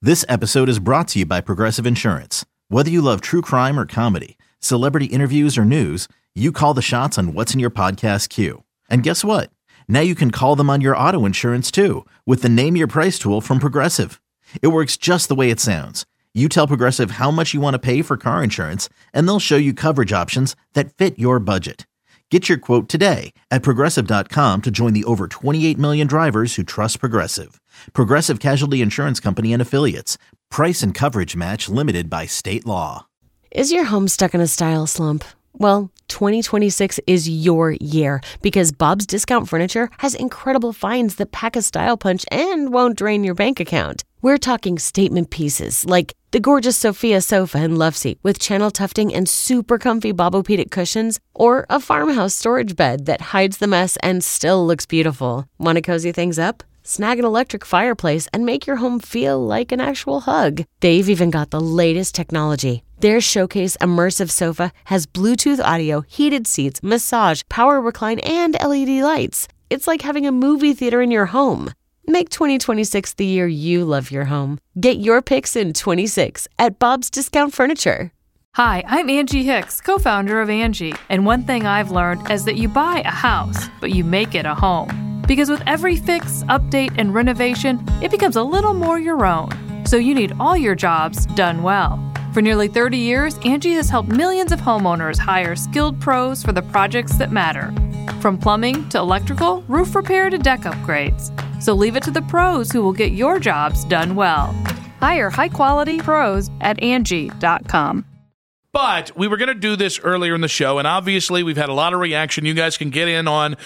This episode is brought to you by Progressive Insurance. Whether you love true crime or comedy, celebrity interviews or news, you call the shots on what's in your podcast queue. And guess what? Now you can call them on your auto insurance too with the Name Your Price tool from Progressive. It works just the way it sounds. You tell Progressive how much you want to pay for car insurance, and they'll show you coverage options that fit your budget. Get your quote today at Progressive.com to join the over 28 million drivers who trust Progressive. Progressive Casualty Insurance Company and Affiliates. Price and coverage match limited by state law. Is your home stuck in a style slump? Well, 2026 is your year because Bob's Discount Furniture has incredible finds that pack a style punch and won't drain your bank account. We're talking statement pieces like the gorgeous Sophia sofa and love seat with channel tufting and super comfy Bobopedic cushions, or a farmhouse storage bed that hides the mess and still looks beautiful. Want to cozy things up? Snag an electric fireplace and make your home feel like an actual hug. They've even got the latest technology. Their Showcase Immersive Sofa has Bluetooth audio, heated seats, massage, power recline, and LED lights. It's like having a movie theater in your home. Make 2026 the year you love your home. Get your picks in 26 at Bob's Discount Furniture. Hi, I'm Angie Hicks, co-founder of Angie. And one thing I've learned is that you buy a house, but you make it a home. Because with every fix, update, and renovation, it becomes a little more your own. So you need all your jobs done well. For nearly 30 years, Angie has helped millions of homeowners hire skilled pros for the projects that matter. From plumbing to electrical, roof repair to deck upgrades. So leave it to the pros who will get your jobs done well. Hire high-quality pros at Angie.com. But we were going to do this earlier in the show, and obviously we've had a lot of reaction. You guys can get in on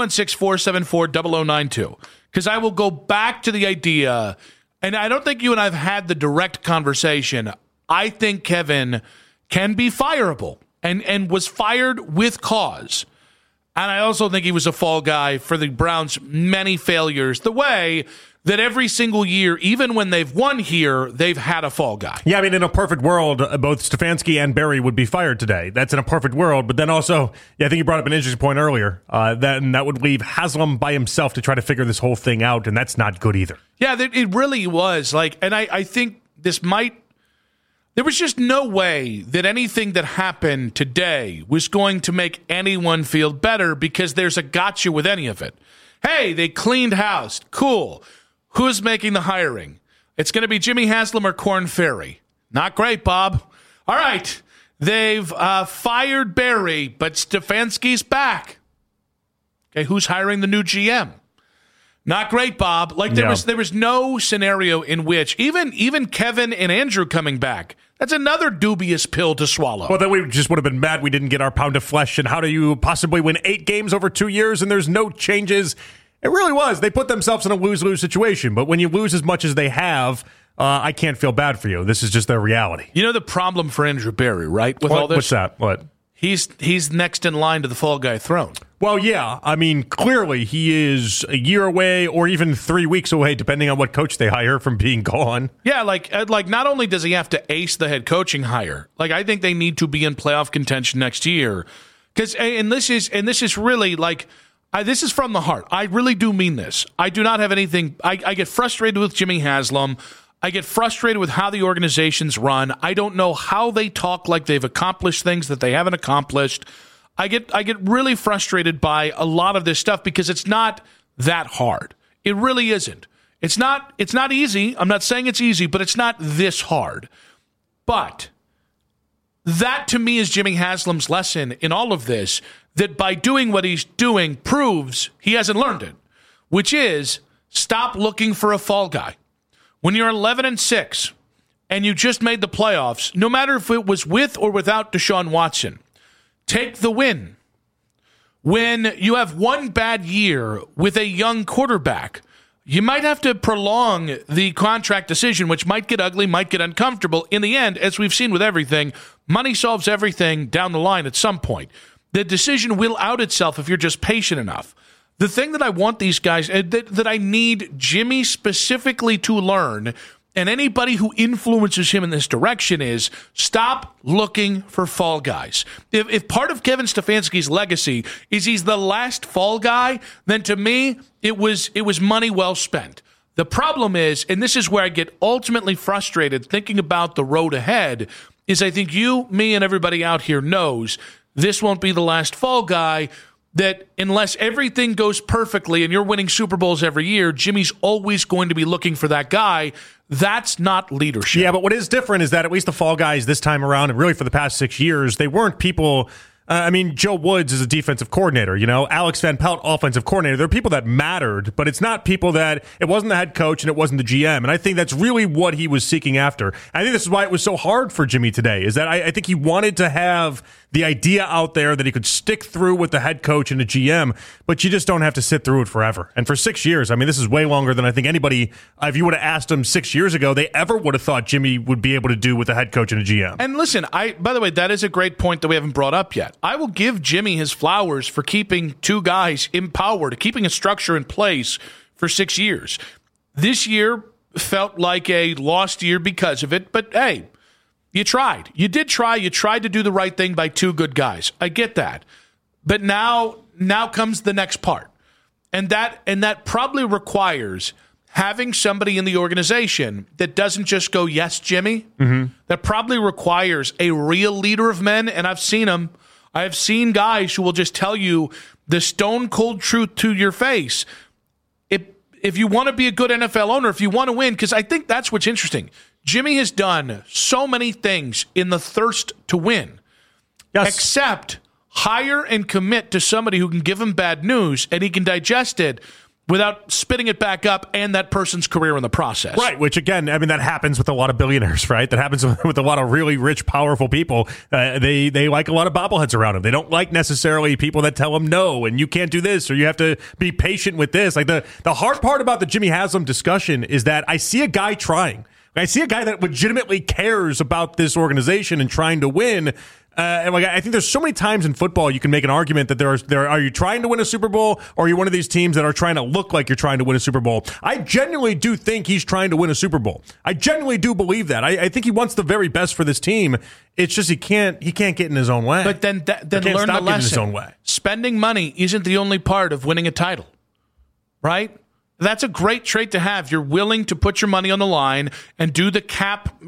216-474-0092, because I will go back to the idea, and I don't think you and I have had the direct conversation. I think Kevin can be fireable and was fired with cause. And I also think he was a fall guy for the Browns' many failures, the way that every single year, even when they've won here, they've had a fall guy. Yeah, I mean, in a perfect world, both Stefanski and Barry would be fired today. That's in a perfect world. But then also, I think you brought up an interesting point earlier. Then that would leave Haslam by himself to try to figure this whole thing out, and that's not good either. Yeah, it really was. And I think this might... There was just no way that anything that happened today was going to make anyone feel better, because there's a gotcha with any of it. Hey, they cleaned house. Cool. Who's making the hiring? It's going to be Jimmy Haslam or Korn Ferry. Not great, Bob. All right. They've fired Barry, but Stefanski's back. Okay, who's hiring the new GM? Not great, Bob. There was no scenario in which even Kevin and Andrew coming back, that's another dubious pill to swallow. Well, then we just would have been mad we didn't get our pound of flesh. And how do you possibly win 8 games over 2 years and there's no changes? It really was. They put themselves in a lose-lose situation. But when you lose as much as they have, I can't feel bad for you. This is just their reality. You know the problem for Andrew Barry, right? With all this? What's that? What? He's next in line to the fall guy throne. Well, yeah. I mean, clearly he is a year away or even 3 weeks away, depending on what coach they hire, from being gone. Yeah, like not only does he have to ace the head coaching hire, I think they need to be in playoff contention next year. This is really this is from the heart. I really do mean this. I do not have anything. I get frustrated with Jimmy Haslam. I get frustrated with how the organization's run. I don't know how they talk like they've accomplished things that they haven't accomplished. I get really frustrated by a lot of this stuff because it's not that hard. It really isn't. It's not easy. I'm not saying it's easy, but it's not this hard. But that to me is Jimmy Haslam's lesson in all of this, that by doing what he's doing proves he hasn't learned it, which is stop looking for a fall guy. When you're 11-6 and you just made the playoffs, no matter if it was with or without Deshaun Watson, take the win. When you have one bad year with a young quarterback, you might have to prolong the contract decision, which might get ugly, might get uncomfortable. In the end, as we've seen with everything, money solves everything down the line at some point. The decision will out itself if you're just patient enough. The thing that I want these guys, that I need Jimmy specifically to learn, and anybody who influences him in this direction, is stop looking for fall guys. If part of Kevin Stefanski's legacy is he's the last fall guy, then to me, it was money well spent. The problem is, and this is where I get ultimately frustrated thinking about the road ahead, is I think you, me, and everybody out here knows this won't be the last fall guy, that unless everything goes perfectly and you're winning Super Bowls every year, Jimmy's always going to be looking for that guy. That's not leadership. Yeah, but what is different is that at least the fall guys this time around, and really for the past 6 years, they weren't people... Joe Woods is a defensive coordinator, Alex Van Pelt, offensive coordinator. There are people that mattered, but it's not people that, it wasn't the head coach and it wasn't the GM. And I think that's really what he was seeking after. I think this is why it was so hard for Jimmy today, is that I think he wanted to have the idea out there that he could stick through with the head coach and the GM, but you just don't have to sit through it forever. And for 6 years, this is way longer than I think anybody, if you would have asked him 6 years ago, they ever would have thought Jimmy would be able to do with the head coach and a GM. And listen, by the way, that is a great point that we haven't brought up yet. I will give Jimmy his flowers for keeping two guys empowered, keeping a structure in place for 6 years. This year felt like a lost year because of it, but hey, you tried. You did try. You tried to do the right thing by two good guys. I get that. But now comes the next part. And that probably requires having somebody in the organization that doesn't just go, yes, Jimmy. Mm-hmm. That probably requires a real leader of men, and I've seen them. I have seen guys who will just tell you the stone cold truth to your face. If you want to be a good NFL owner, if you want to win, because I think that's what's interesting. Jimmy has done so many things in the thirst to win, yes, except hire and commit to somebody who can give him bad news and he can digest it without spitting it back up and that person's career in the process. Right, which again, that happens with a lot of billionaires, right? That happens with a lot of really rich, powerful people. They like a lot of bobbleheads around them. They don't like necessarily people that tell them no, and you can't do this, or you have to be patient with this. Like the hard part about the Jimmy Haslam discussion is that I see a guy trying. I see a guy that legitimately cares about this organization and trying to win. I think there's so many times in football you can make an argument that are you trying to win a Super Bowl, or are you one of these teams that are trying to look like you're trying to win a Super Bowl? I genuinely do think he's trying to win a Super Bowl. I genuinely do believe that. I think he wants the very best for this team. It's just he can't get in his own way. But then learn the lesson. His own way. Spending money isn't the only part of winning a title, right? That's a great trait to have. You're willing to put your money on the line and do the cap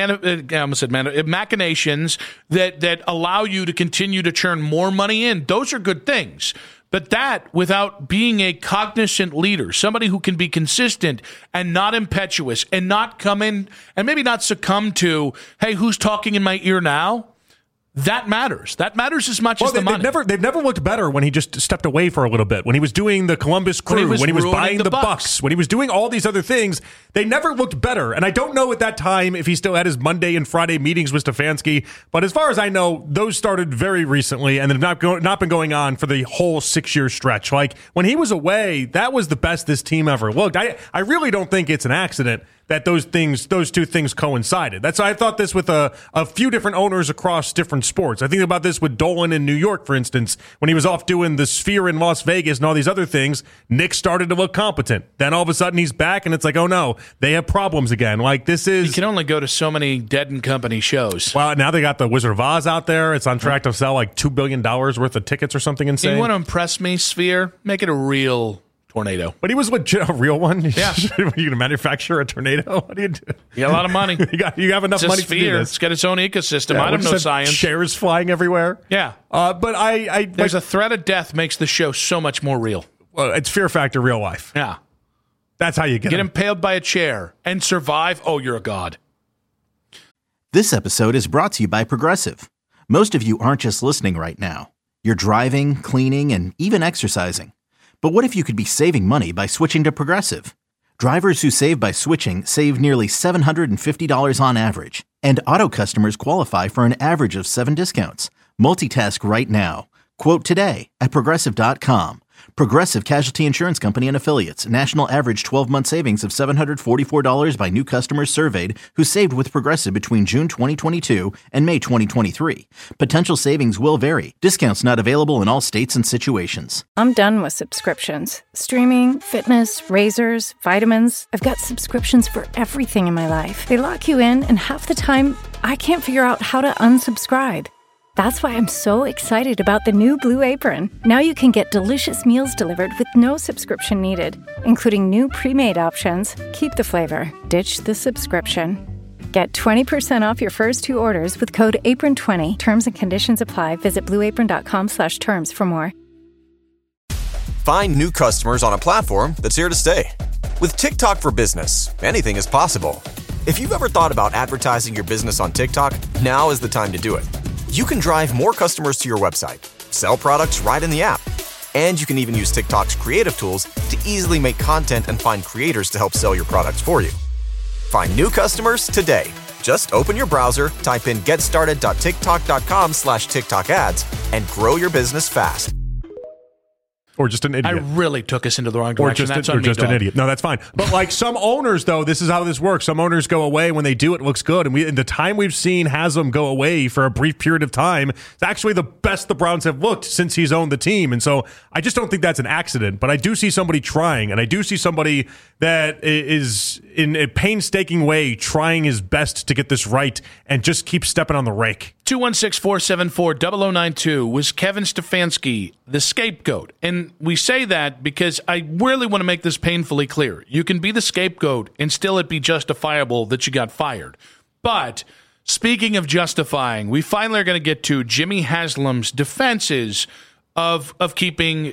machinations that allow you to continue to churn more money in. Those are good things. But that, without being a cognizant leader, somebody who can be consistent and not impetuous and not come in and maybe not succumb to, hey, who's talking in my ear now? That matters. That matters as much as the money. They've never looked better when he just stepped away for a little bit. When he was doing the Columbus Crew, when he was buying the Bucks, when he was doing all these other things, they never looked better. And I don't know at that time if he still had his Monday and Friday meetings with Stefanski. But as far as I know, those started very recently and have not been going on for the whole 6-year stretch. Like when he was away, that was the best this team ever looked. I really don't think it's an accident that those two things coincided. I thought this with a few different owners across different sports. I think about this with Dolan in New York, for instance, when he was off doing the Sphere in Las Vegas and all these other things. Nick started to look competent. Then all of a sudden he's back, and it's like, oh no, they have problems again. Like this is. You can only go to so many Dead and Company shows. Well, now they got the Wizard of Oz out there. It's on track to sell like $2 billion worth of tickets or something insane. You want to impress me, Sphere? Make it a real tornado. But he was legit, a real one? Yeah. You're going to manufacture a tornado? What do you do? You got a lot of money. you have enough money Sphere. to do this. It's got its own ecosystem. Yeah, I don't know science. Shares flying everywhere. Yeah. But there's a threat of death makes the show so much more real. It's Fear Factor real life. Yeah. That's how you get impaled by a chair and survive. Oh, you're a god. This episode is brought to you by Progressive. Most of you aren't just listening right now. You're driving, cleaning, and even exercising. But what if you could be saving money by switching to Progressive? Drivers who save by switching save nearly $750 on average, and auto customers qualify for an average of 7 discounts. Multitask right now. Quote today at Progressive.com. Progressive Casualty Insurance Company and Affiliates. National average 12-month savings of $744 by new customers surveyed who saved with Progressive between June 2022 and May 2023. Potential savings will vary. Discounts not available in all states and situations. I'm done with subscriptions. Streaming, fitness, razors, vitamins. I've got subscriptions for everything in my life. They lock you in, and half the time, I can't figure out how to unsubscribe. That's why I'm so excited about the new Blue Apron. Now you can get delicious meals delivered with no subscription needed, including new pre-made options. Keep the flavor, ditch the subscription. Get 20% off your first 2 orders with code APRON20. Terms and conditions apply. Visit blueapron.com/terms for more. Find new customers on a platform that's here to stay. With TikTok for Business, anything is possible. If you've ever thought about advertising your business on TikTok, now is the time to do it. You can drive more customers to your website, sell products right in the app, and you can even use TikTok's creative tools to easily make content and find creators to help sell your products for you. Find new customers today. Just open your browser, type in getstarted.tiktok.com/TikTok ads, and grow your business fast. Or just an idiot. I really took us into the wrong direction. Or just an idiot. No, that's fine. But like some owners, though, this is how this works. Some owners go away. When they do, it looks good. And in the time we've seen Haslam go away for a brief period of time, it's actually the best the Browns have looked since he's owned the team. And so I just don't think that's an accident. But I do see somebody trying. And I do see somebody that is in a painstaking way trying his best to get this right and just keep stepping on the rake. 216-474-0092 was Kevin Stefanski the scapegoat? And we say that because I really want to make this painfully clear. You can be the scapegoat and still it be justifiable that you got fired. But speaking of justifying, we finally are going to get to Jimmy Haslam's defenses of keeping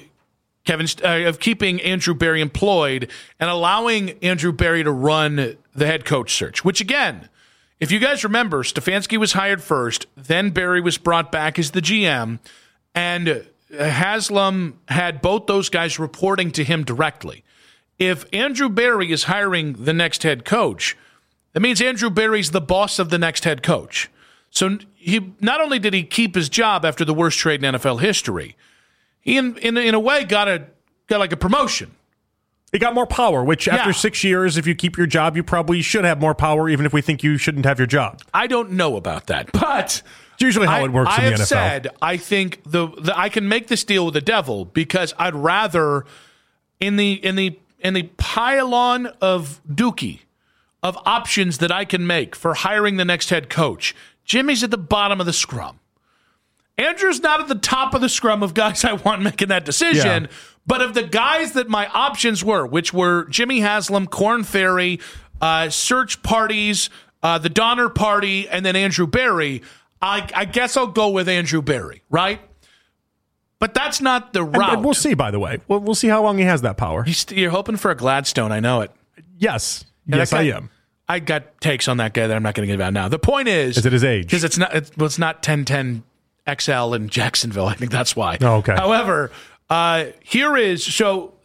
Andrew Berry employed and allowing Andrew Berry to run the head coach search, which again, if you guys remember, Stefanski was hired first, then Berry was brought back as the GM, and Haslam had both those guys reporting to him directly. If Andrew Berry is hiring the next head coach, that means Andrew Berry's the boss of the next head coach. So he not only did he keep his job after the worst trade in NFL history, he in a way got like a promotion. He got more power, which after 6 years, if you keep your job, you probably should have more power, even if we think you shouldn't have your job. I don't know about that, but it's usually how it works in the NFL. I have said I think I can make this deal with the devil because I'd rather in the pile-on of dookie of options that I can make for hiring the next head coach, Jimmy's at the bottom of the scrum. Andrew's not at the top of the scrum of guys I want making that decision, but of the guys that my options were, which were Jimmy Haslam, Korn Ferry, search parties, the Donner Party, and then Andrew Berry, I guess I'll go with Andrew Berry, right? But that's not the route. And we'll see, by the way. We'll see how long he has that power. You're hoping for a Gladstone, I know it. Yes. Yes, I am. I got takes on that guy that I'm not going to get about now. The point is it his age? Because it's not 1010 XL in Jacksonville. I think that's why. Oh, okay. However, here is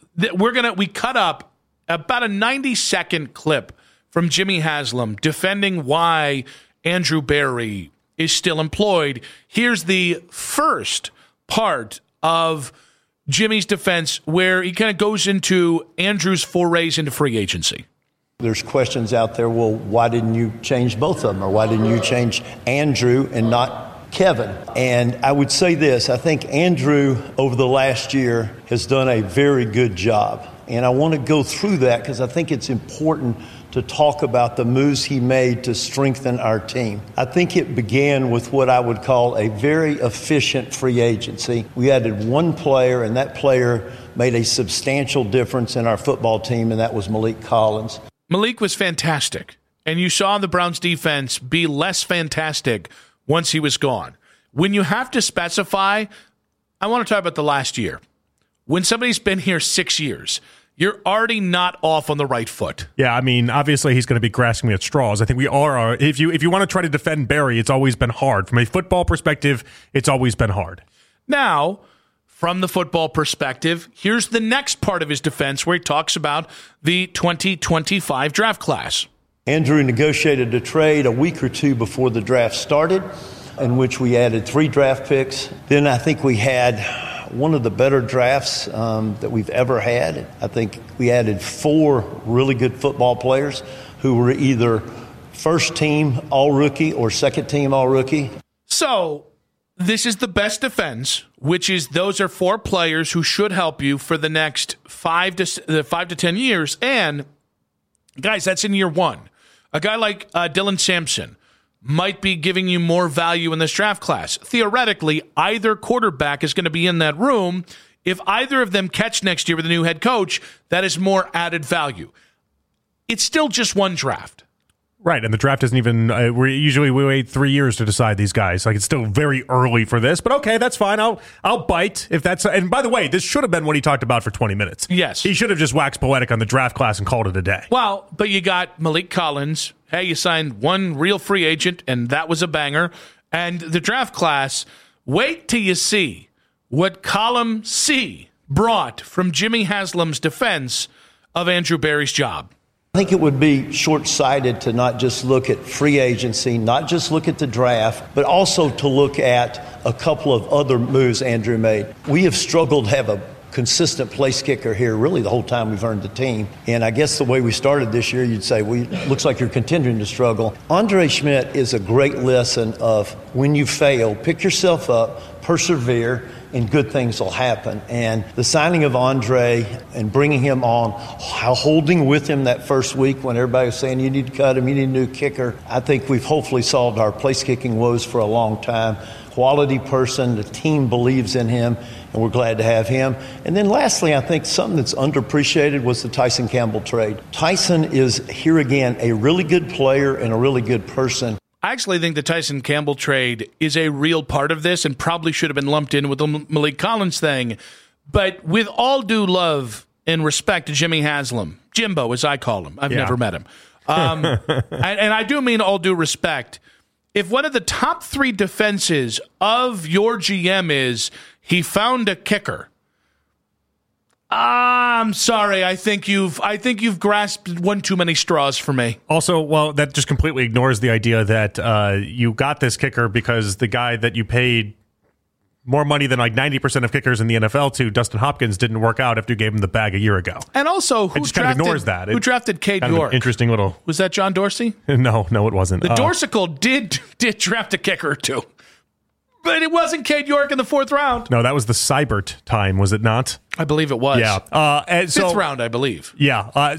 we cut up about a 90-second clip from Jimmy Haslam defending why Andrew Berry is still employed. Here's the first part of Jimmy's defense where he kind of goes into Andrew's forays into free agency. There's questions out there, well, why didn't you change both of them? Or why didn't you change Andrew and not Kevin? And I would say this, I think Andrew over the last year has done a very good job. And I want to go through that because I think it's important to talk about the moves he made to strengthen our team. I think it began with what I would call a very efficient free agency. We added one player, and that player made a substantial difference in our football team, and that was Malik Collins. Malik was fantastic, and you saw the Browns defense be less fantastic once he was gone. When you have to specify, I want to talk about the last year. When somebody's been here 6 years, you're already not off on the right foot. Yeah, I mean, obviously he's going to be grasping at straws. I think we all are. If you want to try to defend Berry, it's always been hard. From a football perspective, it's always been hard. Now, from the football perspective, here's the next part of his defense where he talks about the 2025 draft class. Andrew negotiated a trade a week or two before the draft started, in which we added 3 draft picks. Then I think we had one of the better drafts that we've ever had. I think we added 4 really good football players who were either first team all-rookie or second team all-rookie. So this is the best defense, which is those are 4 players who should help you for the next 5 to 10 years. And guys, that's in year 1. A guy like Dylan Sampson, might be giving you more value in this draft class. Theoretically, either quarterback is going to be in that room. If either of them catch next year with a new head coach, that is more added value. It's still just one draft. Right, and the draft isn't even, we wait 3 years to decide these guys. Like, it's still very early for this, but okay, that's fine. I'll bite if that's, and by the way, this should have been what he talked about for 20 minutes. Yes. He should have just waxed poetic on the draft class and called it a day. Well, but you got Malik Collins. Hey, you signed one real free agent, and that was a banger. And the draft class, wait till you see what column C brought from Jimmy Haslam's defense of Andrew Berry's job. I think it would be short-sighted to not just look at free agency, not just look at the draft, but also to look at a couple of other moves Andrew made. We have struggled to have a consistent place kicker here really the whole time we've earned the team. And I guess the way we started this year, you'd say, looks like you're continuing to struggle. Andre Schmidt is a great lesson of when you fail, pick yourself up, persevere, and good things will happen. And the signing of Andre and bringing him on, holding with him that first week when everybody was saying you need to cut him, you need a new kicker, I think we've hopefully solved our place kicking woes for a long time. Quality person, the team believes in him, and we're glad to have him. And then lastly, I think something that's underappreciated was the Tyson Campbell trade. Tyson is, here again, a really good player and a really good person. I actually think the Tyson Campbell trade is a real part of this and probably should have been lumped in with the Malik Collins thing. But with all due love and respect to Jimmy Haslam, Jimbo as I call him, I've never met him. And I do mean all due respect. If one of the top three defenses of your GM is he found a kicker, I'm sorry. I think you've grasped one too many straws for me. Also, well, that just completely ignores the idea that you got this kicker because the guy that you paid more money than like 90% of kickers in the NFL to, Dustin Hopkins, didn't work out after you gave him the bag a year ago. And also, who drafted Cade York? Interesting little. Was that John Dorsey? No, it wasn't. The Dorsicle did draft a kicker or two. But it wasn't Cade York in the fourth round. No, that was the Seibert time, was it not? I believe it was. Yeah. Fifth round, I believe. Yeah.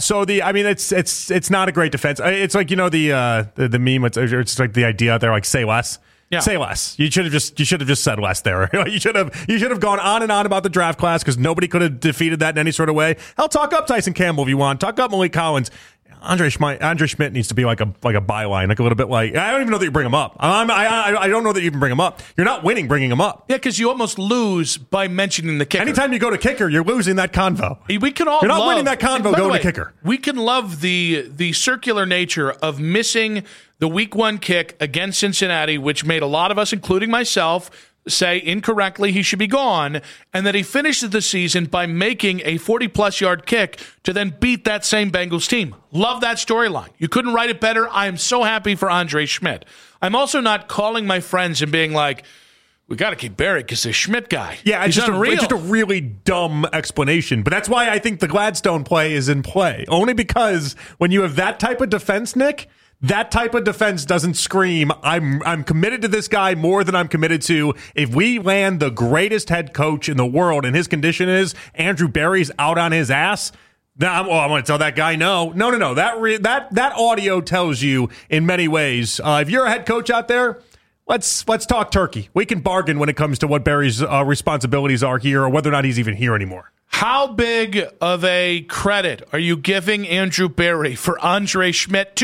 It's not a great defense. It's like, the meme. It's like the idea there, like say less. Yeah. Say less. You should have just said less there. You should have gone on and on about the draft class because nobody could have defeated that in any sort of way. Hell, talk up Tyson Campbell if you want. Talk up Malik Collins. Andre Schmidt needs to be like a byline, like a little bit like, I don't even know that you bring him up. I don't know that you even bring him up. You're not winning bringing him up. Yeah, because you almost lose by mentioning the kicker. Anytime you go to kicker, you're losing that convo. You're not winning that convo going to kicker. We can love the circular nature of missing the week one kick against Cincinnati, which made a lot of us, including myself, say incorrectly he should be gone, and that he finishes the season by making a 40-plus yard kick to then beat that same Bengals team. Love that storyline. You couldn't write it better. I am so happy for Andre Schmidt. I'm also not calling my friends and being like, we got to keep Berry because the Schmidt guy. Yeah, it's just a really dumb explanation. But that's why I think the Gladstone play is in play. Only because when you have that type of defense, Nick, that type of defense doesn't scream, I'm committed to this guy more than I'm committed to. If we land the greatest head coach in the world and his condition is Andrew Berry's out on his ass, I'm going to tell that guy no. No. That audio tells you in many ways. If you're a head coach out there, let's talk turkey. We can bargain when it comes to what Berry's responsibilities are here or whether or not he's even here anymore. How big of a credit are you giving Andrew Berry for Andre Schmidt?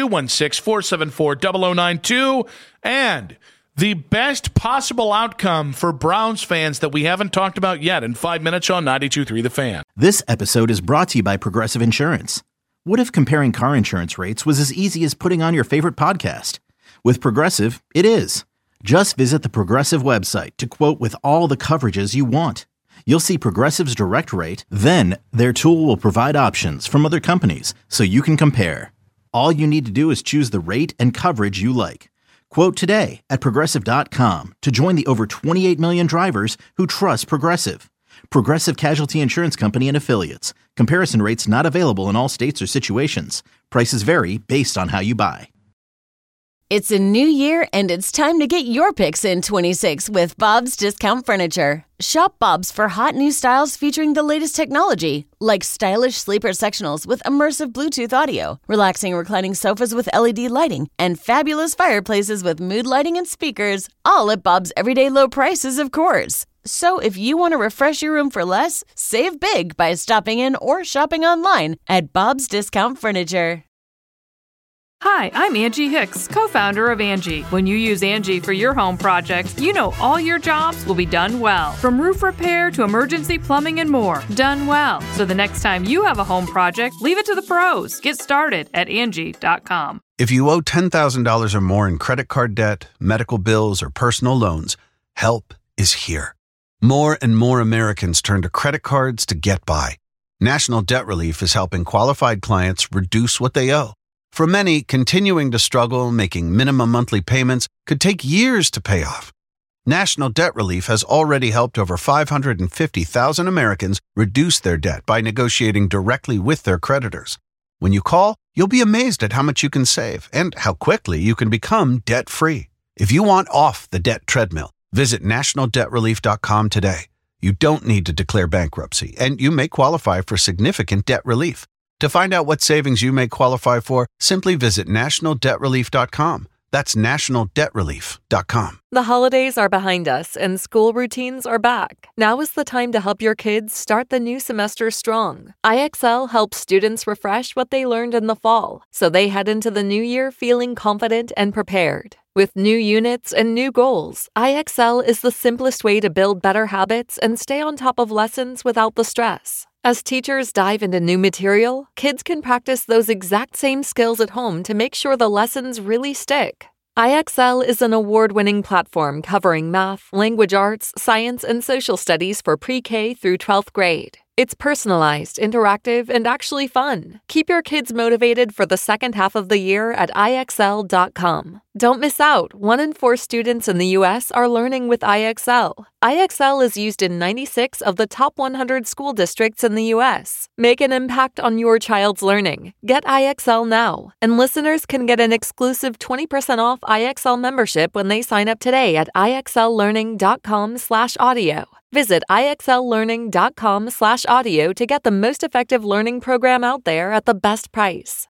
216-474-0092. And the best possible outcome for Browns fans that we haven't talked about yet in 5 minutes on 92.3 The Fan. This episode is brought to you by Progressive Insurance. What if comparing car insurance rates was as easy as putting on your favorite podcast? With Progressive, it is. Just visit the Progressive website to quote with all the coverages you want. You'll see Progressive's direct rate, then their tool will provide options from other companies so you can compare. All you need to do is choose the rate and coverage you like. Quote today at Progressive.com to join the over 28 million drivers who trust Progressive. Progressive Casualty Insurance Company and Affiliates. Comparison rates not available in all states or situations. Prices vary based on how you buy. It's a new year, and it's time to get your picks in 26 with Bob's Discount Furniture. Shop Bob's for hot new styles featuring the latest technology, like stylish sleeper sectionals with immersive Bluetooth audio, relaxing reclining sofas with LED lighting, and fabulous fireplaces with mood lighting and speakers, all at Bob's everyday low prices, of course. So if you want to refresh your room for less, save big by stopping in or shopping online at Bob's Discount Furniture. Hi, I'm Angie Hicks, co-founder of Angie. When you use Angie for your home projects, you know all your jobs will be done well. From roof repair to emergency plumbing and more, done well. So the next time you have a home project, leave it to the pros. Get started at Angie.com. If you owe $10,000 or more in credit card debt, medical bills, or personal loans, help is here. More and more Americans turn to credit cards to get by. National Debt Relief is helping qualified clients reduce what they owe. For many, continuing to struggle making minimum monthly payments could take years to pay off. National Debt Relief has already helped over 550,000 Americans reduce their debt by negotiating directly with their creditors. When you call, you'll be amazed at how much you can save and how quickly you can become debt-free. If you want off the debt treadmill, visit nationaldebtrelief.com today. You don't need to declare bankruptcy, and you may qualify for significant debt relief. To find out what savings you may qualify for, simply visit nationaldebtrelief.com. That's nationaldebtrelief.com. The holidays are behind us and school routines are back. Now is the time to help your kids start the new semester strong. IXL helps students refresh what they learned in the fall, so they head into the new year feeling confident and prepared. With new units and new goals, IXL is the simplest way to build better habits and stay on top of lessons without the stress. As teachers dive into new material, kids can practice those exact same skills at home to make sure the lessons really stick. IXL is an award-winning platform covering math, language arts, science, and social studies for pre-K through 12th grade. It's personalized, interactive, and actually fun. Keep your kids motivated for the second half of the year at IXL.com. Don't miss out. 1 in 4 students in the U.S. are learning with IXL. IXL is used in 96 of the top 100 school districts in the U.S. Make an impact on your child's learning. Get IXL now. And listeners can get an exclusive 20% off IXL membership when they sign up today at IXLlearning.com/audio. Visit IXLlearning.com/audio to get the most effective learning program out there at the best price.